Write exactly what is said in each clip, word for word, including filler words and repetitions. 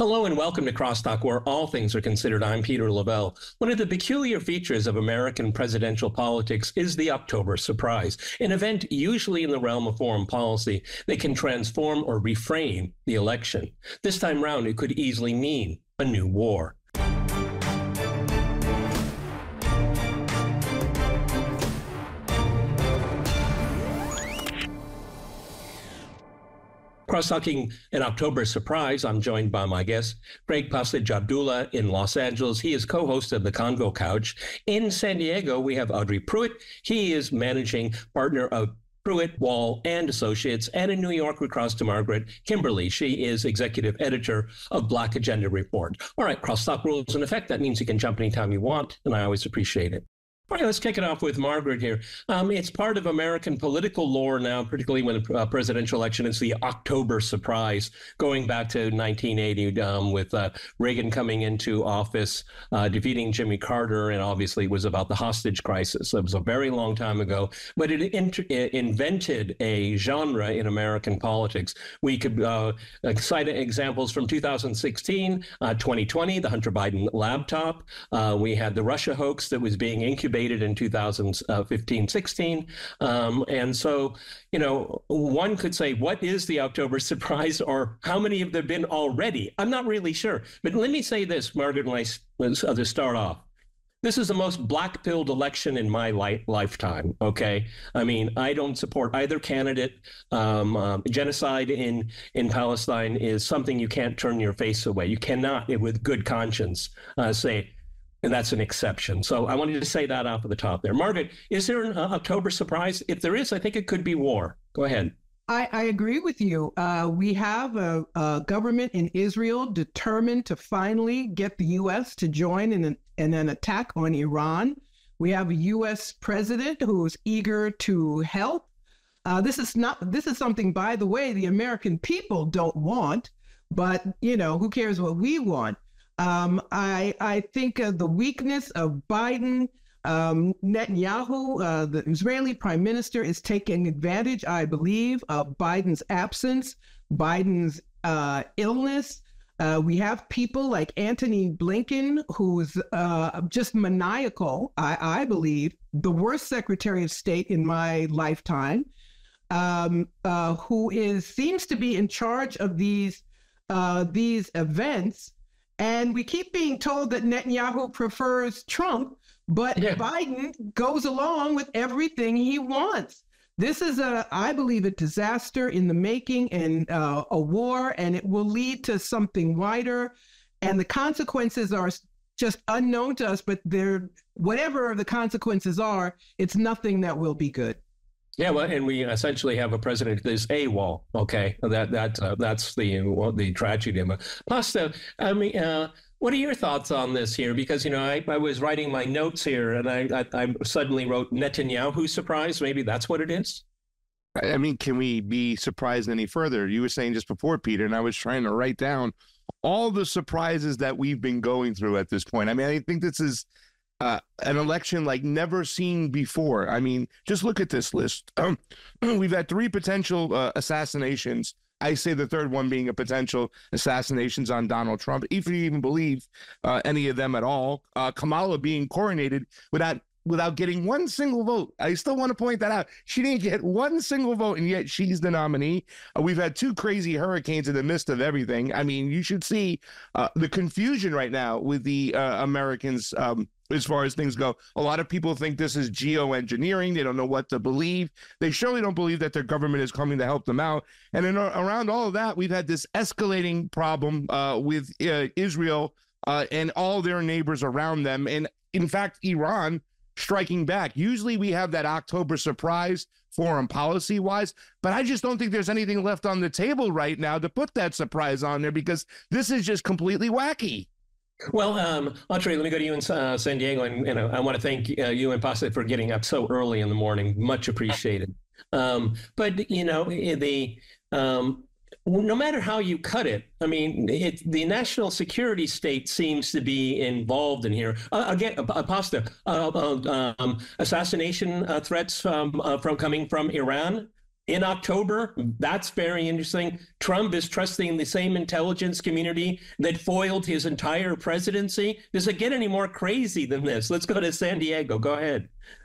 Hello and welcome to Crosstalk, where all things are considered. I'm Peter Lavelle. One of the peculiar features of American presidential politics is the October surprise, an event usually in the realm of foreign policy that can transform or reframe the election. This time round, it could easily mean a new war. Cross-talking an October surprise, I'm joined by my guest, Greg Passage-Abdullah in Los Angeles. He is co-host of the Convo Couch. In San Diego, we have Audrey Pruitt. He is managing partner of Pruitt, Wall, and Associates. And in New York, we cross to Margaret Kimberly. She is executive editor of Black Agenda Report. All right, crosstalk rules in effect. That means you can jump anytime you want, and I always appreciate it. All right, let's kick it off with Margaret here. Um, it's part of American political lore now, particularly when a uh, presidential election is the October surprise, going back to nineteen eighty um, with uh, Reagan coming into office, uh, defeating Jimmy Carter, and obviously it was about the hostage crisis. It was a very long time ago, but it, int- it invented a genre in American politics. We could uh, cite examples from two thousand sixteen, uh, twenty twenty, the Hunter Biden laptop. Uh, we had the Russia hoax that was being incubated in two thousand fifteen sixteen. Um, and so, you know, one could say, what is the October surprise, or how many have there been already? I'm not really sure. But let me say this, Margaret, when I, uh, to start off. This is the most black-pilled election in my li- lifetime, okay? I mean, I don't support either candidate. Um, um, genocide in, in Palestine is something you can't turn your face away. You cannot, with good conscience, uh, say, and that's an exception. So I wanted to say that off of the top there. Margaret, is there an uh, October surprise? If there is, I think it could be war. Go ahead. I, I agree with you. Uh, we have a, a government in Israel determined to finally get the U S to join in an, in an attack on Iran. We have a U S president who's eager to help. Uh, this is not. This is something, by the way, the American people don't want. But, you know, who cares what we want? Um, I, I think uh, the weakness of Biden, um, Netanyahu, uh, the Israeli prime minister, is taking advantage, I believe, of Biden's absence, Biden's uh, illness. Uh, we have people like Antony Blinken, who's uh, just maniacal, I, I believe, the worst Secretary of State in my lifetime, um, uh, who is seems to be in charge of these uh, these events. And we keep being told that Netanyahu prefers Trump, but yeah. Biden goes along with everything he wants. This is, a, I believe, a disaster in the making, and uh, a war, and it will lead to something wider. And the consequences are just unknown to us, but they're, whatever the consequences are, it's nothing that will be good. Yeah, well, and we essentially have a president that is AWOL. Okay, that that uh, that's the well, the tragedy. Plus, uh, I mean, uh, what are your thoughts on this here? Because you know, I, I was writing my notes here, and I, I I suddenly wrote Netanyahu surprise. Maybe that's what it is. I mean, can we be surprised any further? You were saying just before, Peter, and I was trying to write down all the surprises that we've been going through at this point. I mean, I think this is Uh, an election like never seen before. I mean, just look at this list. Um, we've had three potential uh, assassinations. I say the third one being a potential assassinations on Donald Trump, if you even believe uh, any of them at all. Uh, Kamala being coronated without without getting one single vote. I still want to point that out. She didn't get one single vote, and yet she's the nominee. Uh, we've had two crazy hurricanes in the midst of everything. I mean, you should see uh, the confusion right now with the uh, Americans um, as far as things go. A lot of people think this is geoengineering. They don't know what to believe. They surely don't believe that their government is coming to help them out. And in, uh, around all of that, we've had this escalating problem uh, with uh, Israel uh, and all their neighbors around them. And in fact, Iran striking back. Usually we have that October surprise foreign policy wise, but I just don't think there's anything left on the table right now to put that surprise on there, because this is just completely wacky. Well, um, Audrey, let me go to you in uh, San Diego, and you know, I want to thank uh, you and Pasa for getting up so early in the morning. Much appreciated. Um, but, you know, the um, no matter how you cut it, I mean, it, the national security state seems to be involved in here. Uh, again, uh, Pasta, uh, uh, um, assassination uh, threats um, uh, from coming from Iran. in October. That's very interesting. Trump is trusting the same intelligence community that foiled his entire presidency. Does it get any more crazy than this? Let's go to San Diego. Go ahead.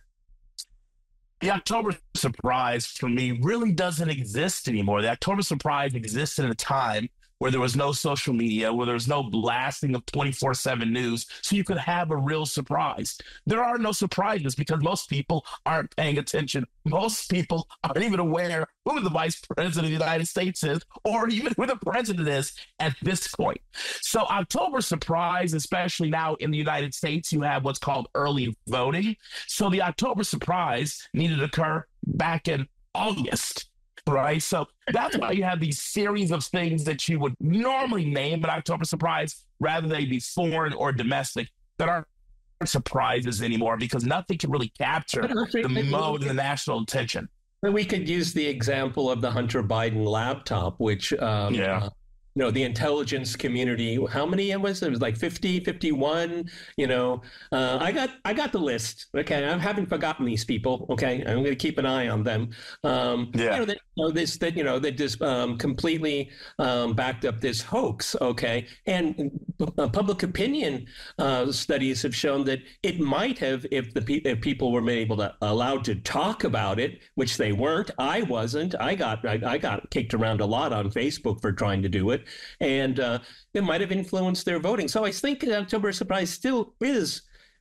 The October surprise for me really doesn't exist anymore. The October surprise existed at a time where there was no social media, where there was no blasting of twenty-four seven news, so you could have a real surprise. There are no surprises because most people aren't paying attention. Most people aren't even aware who the vice president of the United States is, or even who the president is at this point. So October surprise, especially now in the United States, you have what's called early voting. So the October surprise needed to occur back in August. Right. So that's why you have these series of things that you would normally name an October surprise, rather they be foreign or domestic, that aren't surprises anymore because nothing can really capture the mode and the national attention. We could use the example of the Hunter Biden laptop, which, um, yeah. Uh, you know, the intelligence community, how many it was? It was like fifty, fifty-one, you know, uh, I got, I got the list. Okay. I haven't forgotten these people. Okay. I'm going to keep an eye on them. Um, yeah. You know, that, you know, this, that, you know, that just um, completely um, backed up this hoax. Okay. And uh, public opinion uh, studies have shown that it might have, if the pe- if people were able to allowed to talk about it, which they weren't. I wasn't. I got, I, I got kicked around a lot on Facebook for trying to do it. And uh, it might have influenced their voting. So I think the October surprise still is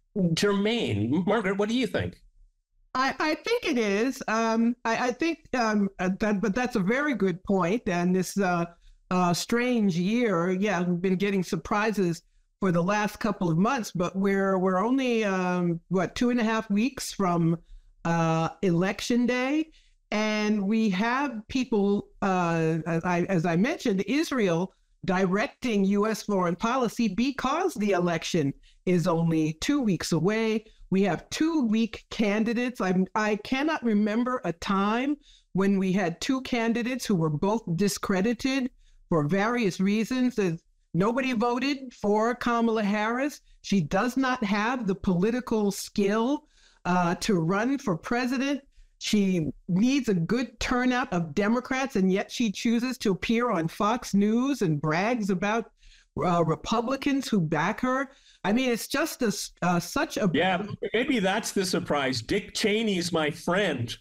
germane. Margaret, what do you think? I, I think it is. Um, I, I think um, that, but that's a very good point. And this uh, uh, strange year, yeah, we've been getting surprises for the last couple of months, but we're we're only um, what two and a half weeks from uh, election day. And we have people, uh, as, I, as I mentioned, Israel directing U S foreign policy because the election is only two weeks away. We have two weak candidates. I'm, I cannot remember a time when we had two candidates who were both discredited for various reasons. Nobody voted for Kamala Harris. She does not have the political skill uh, to run for president. She needs a good turnout of Democrats, and yet she chooses to appear on Fox News and brags about uh, Republicans who back her. I mean, it's just a, uh, such a... Yeah, maybe that's the surprise. Dick Cheney's my friend.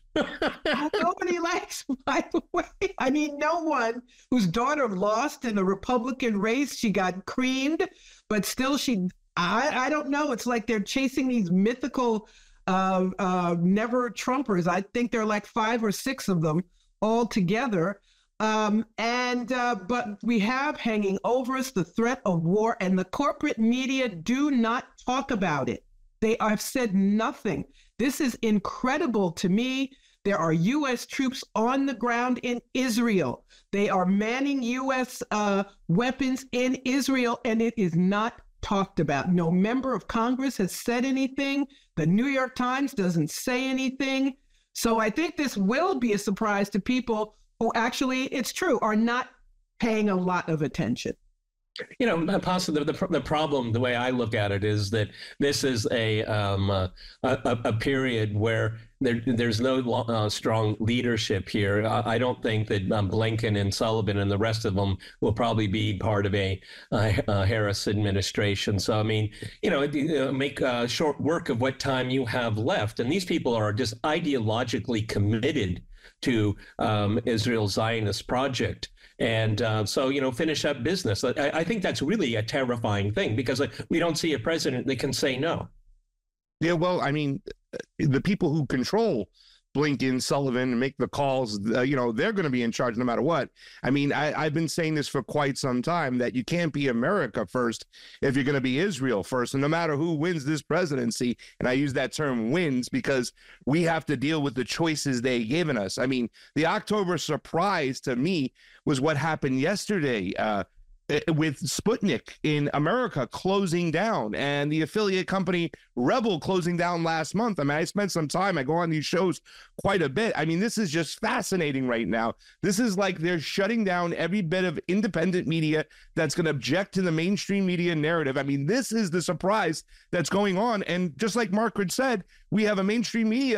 Nobody likes, by the way. I mean, no one whose daughter lost in a Republican race. She got creamed, but still she... I, I don't know. It's like they're chasing these mythical... Uh, uh, never Trumpers. I think there are like five or six of them all together. Um, and uh, but we have hanging over us the threat of war, and the corporate media do not talk about it. They have said nothing. This is incredible to me. There are U S troops on the ground in Israel. They are manning U S uh, weapons in Israel, and it is not talked about. No member of Congress has said anything. The New York Times doesn't say anything. So I think this will be a surprise to people who actually, it's true, are not paying a lot of attention. You know, possibly the, the problem, the way I look at it, is that this is a um, a, a, a period where there, there's no uh, strong leadership here. I, I don't think that um, Blinken and Sullivan and the rest of them will probably be part of a, a, a Harris administration. So, I mean, you know, make uh, short work of what time you have left. And these people are just ideologically committed to um, Israel's Zionist project. And uh, so, you know, finish up business. I, I think that's really a terrifying thing because like, we don't see a president that can say no. Yeah, well, I mean, the people who control Blinken, Sullivan, and make the calls, uh, you know, they're going to be in charge no matter what. I mean, I, I've been saying this for quite some time, that you can't be America first if you're going to be Israel first. And no matter who wins this presidency, and I use that term wins because we have to deal with the choices they've given us. I mean, the October surprise to me was what happened yesterday. Uh, with Sputnik in America closing down and the affiliate company Rebel closing down last month. I mean, I spent some time, I go on these shows quite a bit. I mean, this is just fascinating right now. This is like they're shutting down every bit of independent media that's going to object to the mainstream media narrative. I mean, this is the surprise that's going on. And just like Margaret said, we have a mainstream media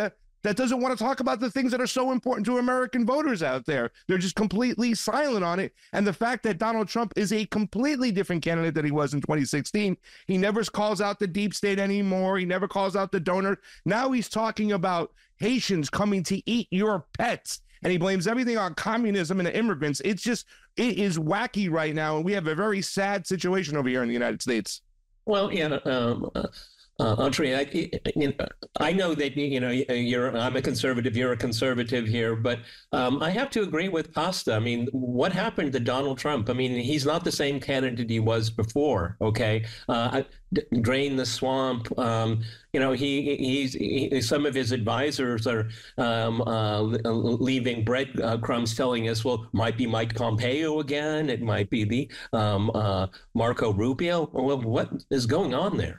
that doesn't want to talk about the things that are so important to American voters out there. They're just completely silent on it. And the fact that Donald Trump is a completely different candidate than he was in twenty sixteen. He never calls out the deep state anymore. He never calls out the donor. Now he's talking about Haitians coming to eat your pets. And he blames everything on communism and the immigrants. It's just, it is wacky right now. And we have a very sad situation over here in the United States. Well, yeah, um, uh, uh, Audrey, I, you know, I know that, you know, you're, I'm a conservative, you're a conservative here, but um, I have to agree with Costa. I mean, what happened to Donald Trump? I mean, he's not the same candidate he was before, okay? Uh, drain the swamp. Um, you know, he he's he, some of his advisors are um, uh, leaving breadcrumbs telling us, well, might be Mike Pompeo again. It might be the um, uh, Marco Rubio. Well, what is going on there?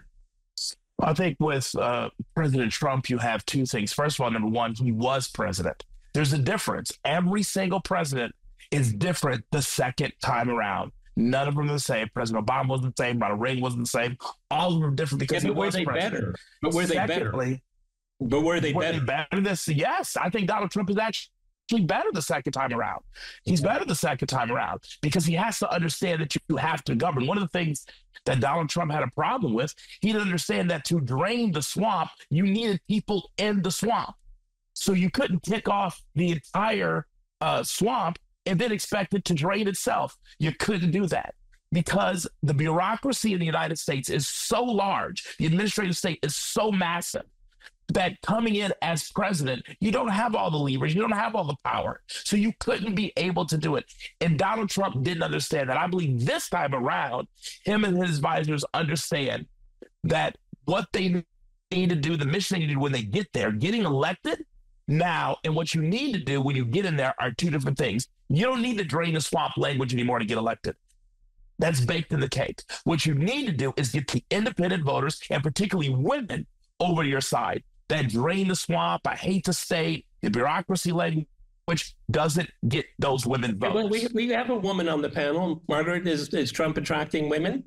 I think with uh, President Trump, you have two things. First of all, number one, he was president. There's a difference. Every single president is different the second time around. None of them are the same. President Obama wasn't the same. Ronald Reagan wasn't the same. All of them are different because yeah, he was were they president. better? But were they Secondly, better? But were they were better? They better this? Yes, I think Donald Trump is actually better the second time around. He's better the second time around because he has to understand that you have to govern. One of the things that Donald Trump had a problem with, he didn't understand that to drain the swamp, you needed people in the swamp. So you couldn't kick off the entire uh, swamp and then expect it to drain itself. You couldn't do that because the bureaucracy in the United States is so large, the administrative state is so massive, that coming in as president, you don't have all the levers, you don't have all the power. So you couldn't be able to do it. And Donald Trump didn't understand that. I believe this time around, him and his advisors understand that what they need to do, the mission they need to do when they get there, getting elected now, and what you need to do when you get in there are two different things. You don't need to drain the swamp language anymore to get elected. That's baked in the cake. What you need to do is get the independent voters, and particularly women, over to your side. That drain the swamp. I hate the state, the bureaucracy language doesn't get those women votes. Well, we, we have a woman on the panel. Margaret, is, is Trump attracting women?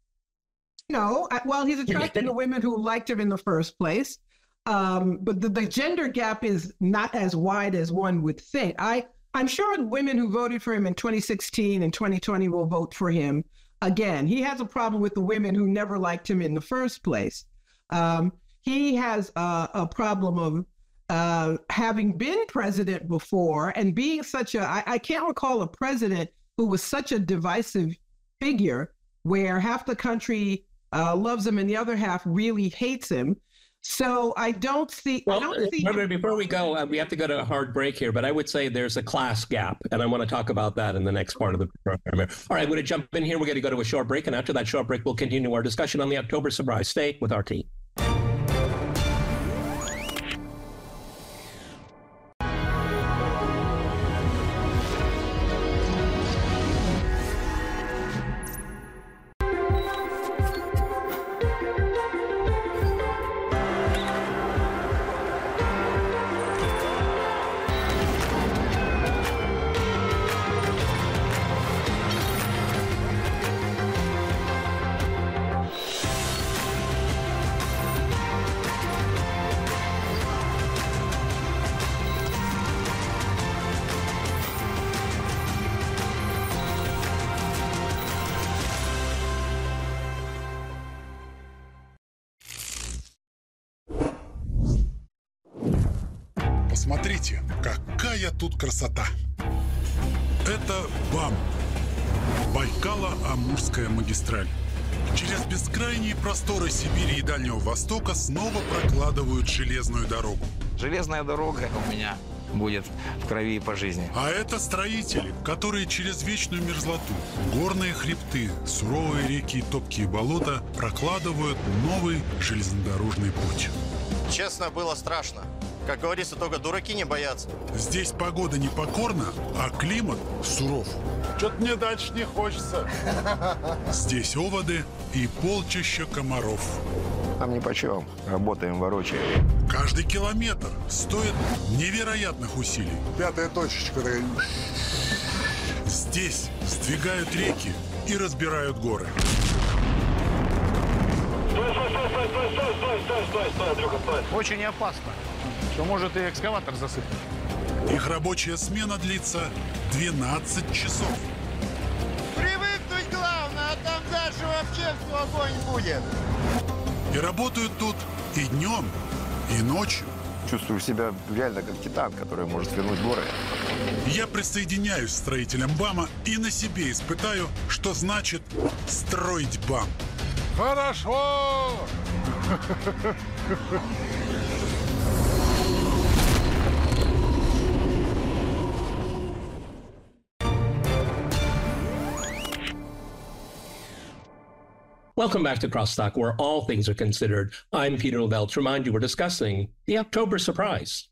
No, I, well, he's attracting the women who liked him in the first place. Um, but the, the gender gap is not as wide as one would think. I, I'm sure the women who voted for him in twenty sixteen and twenty twenty will vote for him again. He has a problem with the women who never liked him in the first place. Um, He has uh, a problem of uh, having been president before and being such a, I, I can't recall a president who was such a divisive figure where half the country uh, loves him and the other half really hates him. So I don't see. Well, I don't see Margaret, before we go, uh, we have to go to a hard break here, but I would say there's a class gap, and I want to talk about that in the next part of the program. All right, I'm going to jump in here. We're going to go to a short break, and after that short break, we'll continue our discussion on the October surprise. Stay with our team. Посмотрите, какая тут красота! Это БАМ, Байкало-Амурская магистраль. Через бескрайние просторы Сибири и Дальнего Востока снова прокладывают железную дорогу. Железная дорога у меня будет в крови по жизни. А это строители, которые через вечную мерзлоту, горные хребты, суровые реки и топкие болота прокладывают новый железнодорожный путь. Честно, было страшно. Как говорится, только дураки не боятся. Здесь погода непокорна, а климат суров. Что-то мне дальше не хочется. Здесь оводы и полчища комаров. Нам нипочем. Работаем, ворочаем. Каждый километр стоит невероятных усилий. Пятая точечка. Здесь сдвигают реки и разбирают горы. Стой, стой, стой, стой, стой, стой, стой, стой. Стой, стой, Андрюха, стой. Очень опасно, что может и экскаватор засыпать. Их рабочая смена длится двенадцать часов. Привыкнуть главное, а там дальше вообще все огонь будет. И работают тут и днем, и ночью. Чувствую себя реально как титан, который может свернуть горы. Я присоединяюсь к строителям БАМа и на себе испытаю, что значит строить БАМ. Хорошо! Welcome back to Crosstalk, where all things are considered. I'm Peter Lavelle. To remind you, we're discussing the October surprise.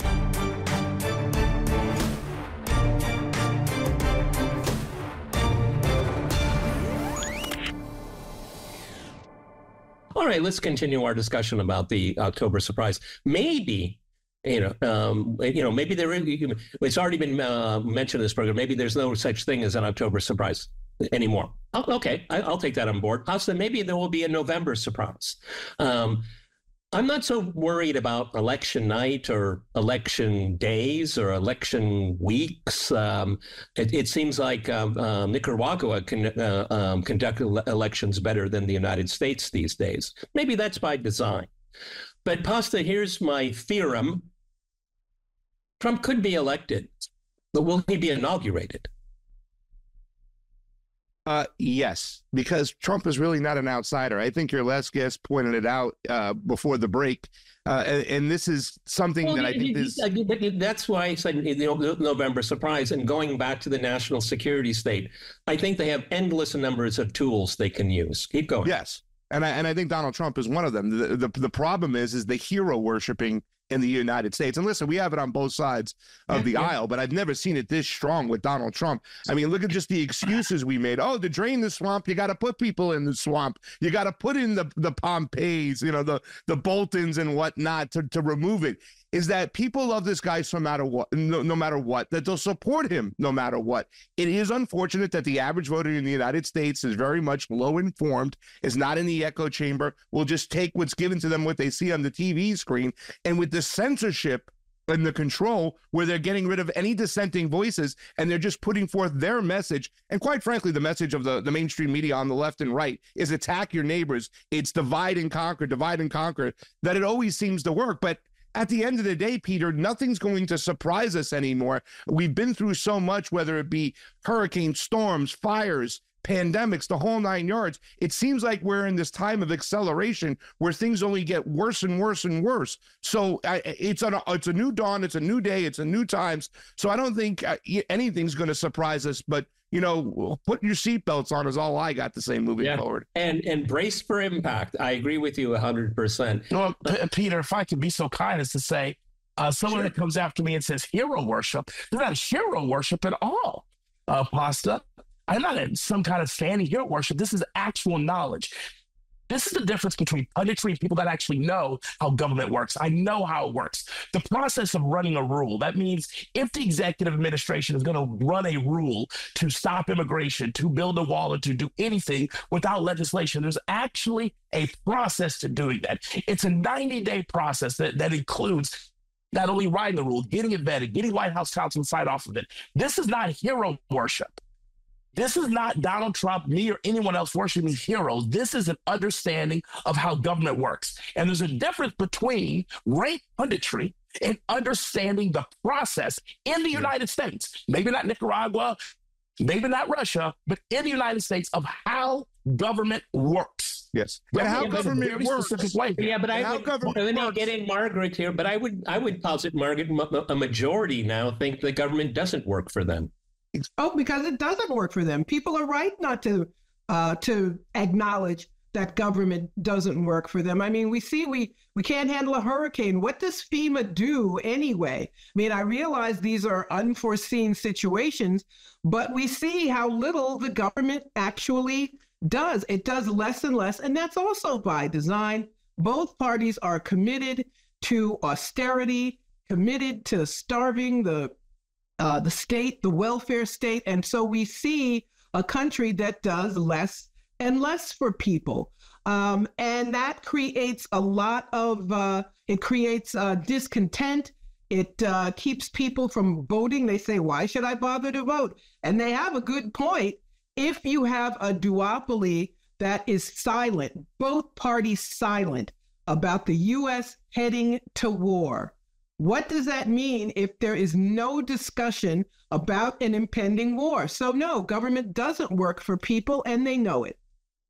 All right, let's continue our discussion about the October surprise. Maybe, you know, um, you know, maybe there is. It's already been uh, mentioned in this program. Maybe there's no such thing as an October surprise anymore. Oh, okay, I, I'll take that on board. Also, maybe there will be a November surprise. Um, I'm not so worried about election night or election days or election weeks. Um, it, it seems like um, uh, Nicaragua can uh, um, conduct ele- elections better than the United States these days. Maybe that's by design. But Pasta, here's my theorem. Trump could be elected, but will he be inaugurated? Uh, yes, because Trump is really not an outsider. I think your last guest pointed it out uh, before the break. Uh, and, and this is something well, that I think is... That's why I said you know, November surprise. And going back to the national security state, I think they have endless numbers of tools they can use. Keep going. Yes. And I, and I think Donald Trump is one of them. The, the, the problem is, is the hero worshiping in the United States. And listen, we have it on both sides of the aisle, but I've never seen it this strong with Donald Trump. I mean, look at just the excuses we made. Oh, to drain the swamp, you got to put people in the swamp. You got to put in the, the Pompeys, you know, the, the Boltons and whatnot to, to remove it. Is that people love this guy no matter what, no, no matter what, that they'll support him no matter what. It is unfortunate that the average voter in the United States is very much low informed, is not in the echo chamber, will just take what's given to them, what they see on the T V screen. And with the censorship and the control where they're getting rid of any dissenting voices and they're just putting forth their message. And quite frankly, the message of the, the mainstream media on the left and right is attack your neighbors. It's divide and conquer, divide and conquer, that it always seems to work. But at the end of the day, Peter, nothing's going to surprise us anymore. We've been through so much, whether it be hurricanes, storms, fires, pandemics, the whole nine yards. It seems like we're in this time of acceleration where things only get worse and worse and worse. So uh, it's, a, it's a new dawn. It's a new day. It's a new times. So I don't think uh, anything's going to surprise us. But, you know, put your seatbelts on is all I got to say moving yeah. forward. And and brace for impact. I agree with you one hundred percent. Well, P- Peter, if I could be so kind as to say, uh, someone sure. that comes after me and says hero worship, they're not hero worship at all, uh, Pasta. I'm not in some kind of fanny hero worship. This is actual knowledge. This is the difference between punditry and people that actually know how government works. I know how it works. The process of running a rule, that means if the executive administration is going to run a rule to stop immigration, to build a wall, or to do anything without legislation, there's actually a process to doing that. It's a ninety-day process that, that includes not only writing the rule, getting it vetted, getting White House counsel to sign off of it. This is not hero worship. This is not Donald Trump, me, or anyone else worshiping heroes. This is an understanding of how government works. And there's a difference between rank punditry and understanding the process in the United States. Maybe not Nicaragua, maybe not Russia, but in the United States of how government works. Yes. But how government works. Yeah, but I would, let me get in Margaret here, but I would, I would posit, Margaret, a majority now think the government doesn't work for them. Oh, because it doesn't work for them. People are right not to uh, to acknowledge that government doesn't work for them. I mean, we see we we can't handle a hurricane. What does FEMA do anyway? I mean, I realize these are unforeseen situations, but we see how little the government actually does. It does less and less, and that's also by design. Both parties are committed to austerity, committed to starving the Uh, the state, the welfare state. And so we see a country that does less and less for people. Um, and that creates a lot of, uh, it creates uh, discontent. It uh, keeps people from voting. They say, why should I bother to vote? And they have a good point. If you have a duopoly that is silent, both parties silent about the U S heading to war, what does that mean if there is no discussion about an impending war? So no, government doesn't work for people, and they know it.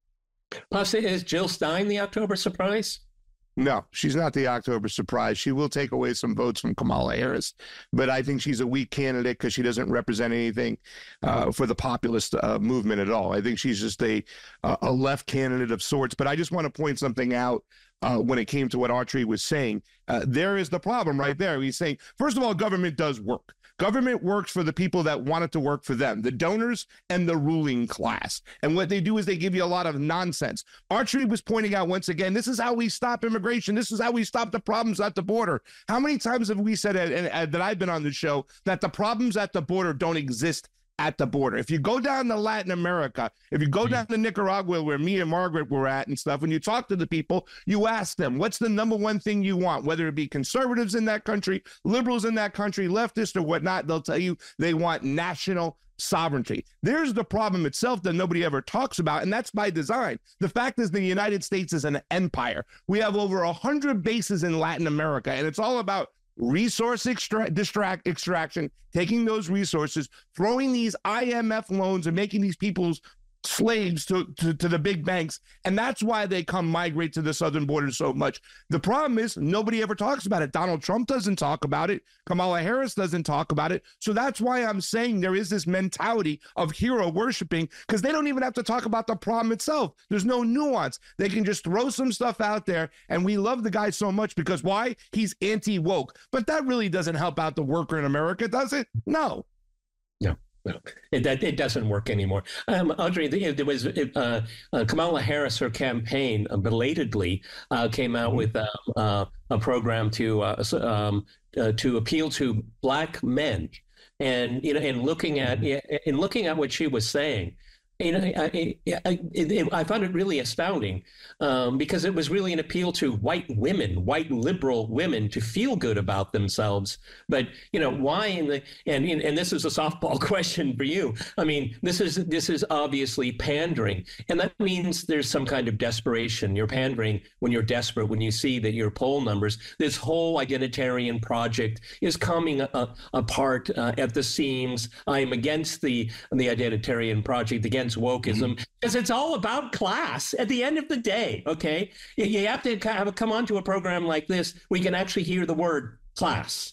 Pasa, is Jill Stein the October surprise? No, she's not the October surprise. She will take away some votes from Kamala Harris, but I think she's a weak candidate because she doesn't represent anything uh, for the populist uh, movement at all. I think she's just a uh, a left candidate of sorts. But I just want to point something out uh, when it came to what Autry was saying. Uh, there is the problem right there. He's saying, first of all, government does work. Government works for the people that want it to work for them, the donors and the ruling class. And what they do is they give you a lot of nonsense. Autry was pointing out once again, this is how we stop immigration. This is how we stop the problems at the border. How many times have we said, and, and that I've been on the show, that the problems at the border don't exist at the border? If you go down to Latin America, if you go down to Nicaragua, where me and Margaret were at and stuff, when you talk to the people, you ask them, what's the number one thing you want? Whether it be conservatives in that country, liberals in that country, leftists or whatnot, they'll tell you they want national sovereignty. There's the problem itself that nobody ever talks about, and that's by design. The fact is the United States is an empire. We have over one hundred bases in Latin America, and it's all about resource extra- distract, extraction, taking those resources, throwing these I M F loans and making these people's slaves to, to, to the big banks. And that's why they come migrate to the southern border so much. The problem is nobody ever talks about it. Donald Trump doesn't talk about it. Kamala Harris doesn't talk about it. So that's why I'm saying there is this mentality of hero worshiping, because they don't even have to talk about the problem itself. There's no nuance. They can just throw some stuff out there. And we love the guy so much because why? He's anti-woke. But that really doesn't help out the worker in America, does it? No. No. No, it, that, it doesn't work anymore. Um, Audrey, there was uh, uh, Kamala Harris, her campaign uh, belatedly uh, came out with um, uh, a program to uh, um, uh, to appeal to Black men, and you know, in looking at in looking at what she was saying. You know, I, I, I, I found it really astounding um, because it was really an appeal to white women, white liberal women, to feel good about themselves. But you know, why in the and and this is a softball question for you. I mean, this is this is obviously pandering, and that means there's some kind of desperation. You're pandering when you're desperate, when you see that your poll numbers, this whole identitarian project is coming uh, apart uh, at the seams. I am against the the identitarian project, against wokeism, because it's all about class at the end of the day. Okay, you have to have a, come onto a program like this we can actually hear the word class.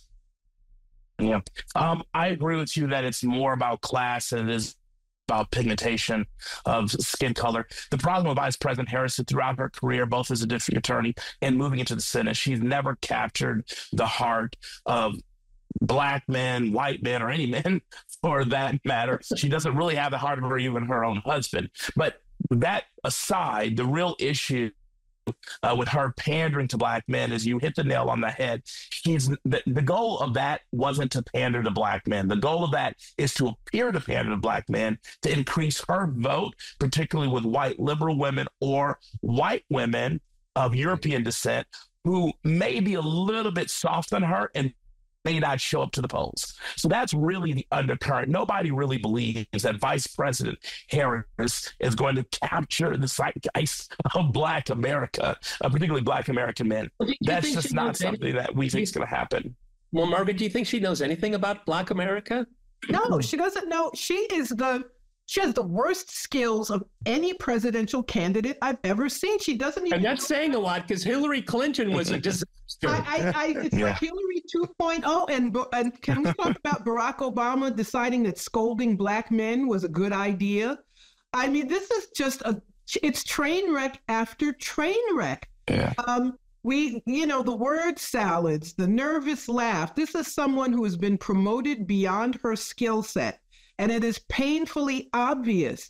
Yeah, um, I agree with you that it's more about class than it is about pigmentation of skin color. The problem with Vice President Harris is throughout her career, both as a district attorney and moving into the Senate, she's never captured the heart of Black men, white men, or any men for that matter. She doesn't really have the heart of her, even her own husband. But that aside, the real issue uh, with her pandering to Black men is you hit the nail on the head. She's the, the goal of that wasn't to pander to Black men. The goal of that is to appear to pander to Black men, to increase her vote, particularly with white liberal women or white women of European descent who may be a little bit soft on her and may not show up to the polls. So that's really the undercurrent. Nobody really believes that Vice President Harris is going to capture the zeitgeist of Black America, uh, particularly Black American men. Well, that's just not something anything? that we think is going to happen. Well, Margaret, do you think she knows anything about Black America? No, she doesn't know. She is the She has the worst skills of any presidential candidate I've ever seen. She doesn't even. And that's saying a lot because Hillary Clinton was a disaster. I, I, I, it's yeah. like Hillary two point oh. And, and can we talk about Barack Obama deciding that scolding Black men was a good idea? I mean, this is just a, it's train wreck after train wreck. Yeah. Um, we, you know, the word salads, the nervous laugh. This is someone who has been promoted beyond her skill set. And it is painfully obvious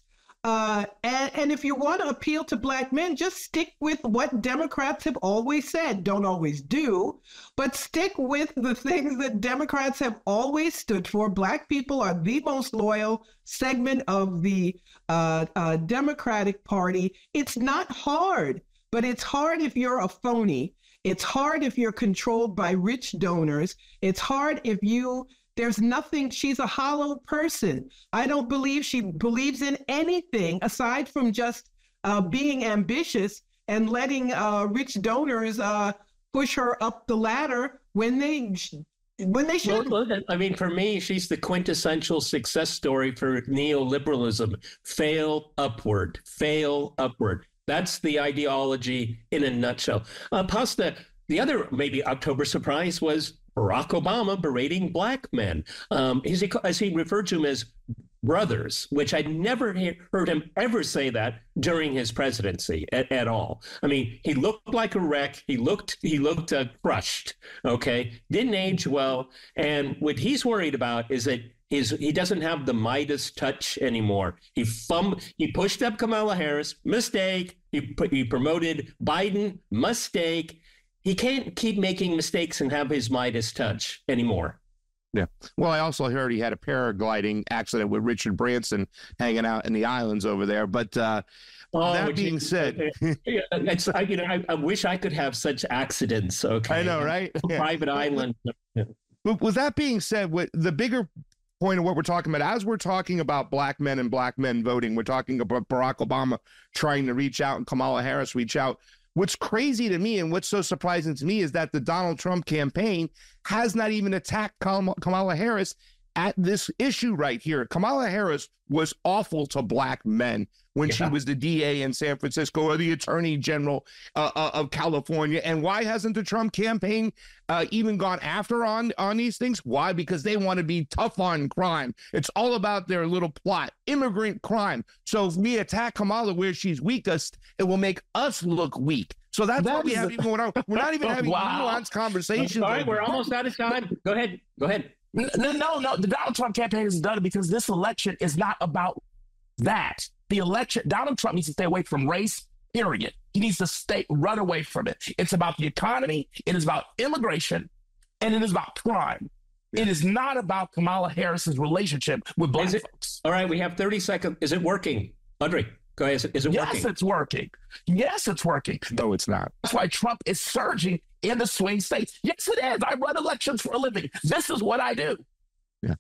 Uh, and, and if you want to appeal to black men, just stick with what Democrats have always said. Don't always do, but stick with the things that Democrats have always stood for. Black people are the most loyal segment of the uh, uh, Democratic Party. It's not hard, but it's hard if you're a phony. It's hard if you're controlled by rich donors. It's hard if you There's nothing, she's a hollow person. I don't believe she believes in anything aside from just uh, being ambitious and letting uh, rich donors uh, push her up the ladder when they when they should. Well, I mean, for me, she's the quintessential success story for neoliberalism. Fail upward, fail upward. That's the ideology in a nutshell. Uh, Pasta, the other maybe October surprise was Barack Obama berating black men. Um, as, he, as he referred to them as brothers, which I'd never he- heard him ever say that during his presidency at, at all. I mean, he looked like a wreck. He looked he looked uh, crushed, okay? Didn't age well. And what he's worried about is that his, he doesn't have the Midas touch anymore. He fum, he pushed up Kamala Harris, mistake. He, put, he promoted Biden, mistake. He can't keep making mistakes and have his Midas touch anymore. Yeah. Well, I also heard he had a paragliding accident with Richard Branson hanging out in the islands over there. But uh, oh, that being geez. said, it's, I, you know, I, I wish I could have such accidents. Okay, I know, right? Private yeah. island. But with that being said, what the bigger point of what we're talking about, as we're talking about black men and black men voting, we're talking about Barack Obama trying to reach out and Kamala Harris reach out. What's crazy to me and what's so surprising to me is that the Donald Trump campaign has not even attacked Kamala Harris at this issue right here. Kamala Harris was awful to black men when yeah. she was the D A in San Francisco or the Attorney General uh, uh, of California. And why hasn't the Trump campaign uh, even gone after on, on these things? Why? Because they want to be tough on crime. It's all about their little plot, immigrant crime. So if we attack Kamala where she's weakest, it will make us look weak. So that's that why we haven't even, we're not even having wow. nuanced conversations. All right, we're almost out of time. Go ahead. Go ahead. No, no, no. The Donald Trump campaign has done it because this election is not about that. The election, Donald Trump needs to stay away from race, period. He needs to stay, run away from it. It's about the economy. It is about immigration, and it is about crime. It is not about Kamala Harris's relationship with black is it, folks. All right, we have thirty seconds. Is it working? Audrey, go ahead. Is it, is it yes, working? Yes, it's working. Yes, it's working. No, it's not. That's why Trump is surging in the swing states. Yes, it is. I run elections for a living. This is what I do. Yeah.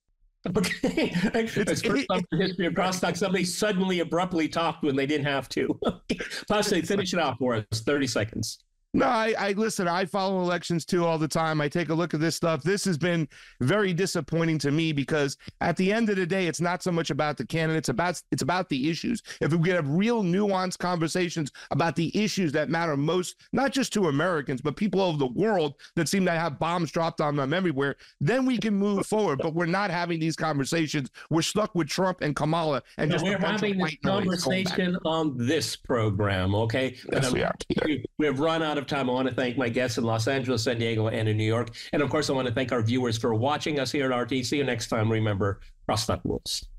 Okay. It's first time in history of crosstalk. Somebody suddenly abruptly talked when they didn't have to. Possibly finish it off for us. thirty seconds. No, I, I listen, I follow elections too all the time. I take a look at this stuff. This has been very disappointing to me because at the end of the day, it's not so much about the candidates, about it's about the issues. If we get real nuanced conversations about the issues that matter most, not just to Americans, but people over the world that seem to have bombs dropped on them everywhere, then we can move forward. But we're not having these conversations. We're stuck with Trump and Kamala and just we're a bunch having of white this conversation on this program, okay? Yes, we are. We, we have run out of time. I want to thank my guests in Los Angeles, San Diego, and in New York. And of course, I want to thank our viewers for watching us here at R T. See you next time. Remember, crosstalk rules.